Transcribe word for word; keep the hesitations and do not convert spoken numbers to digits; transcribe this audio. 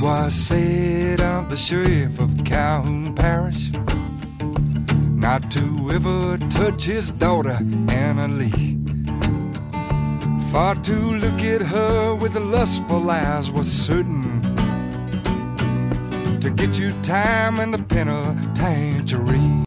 was said of the sheriff of Calhoun Parish not to ever touch his daughter Anna Lee. For to look at her with lustful eyes was certain to get you time in the penitentiary.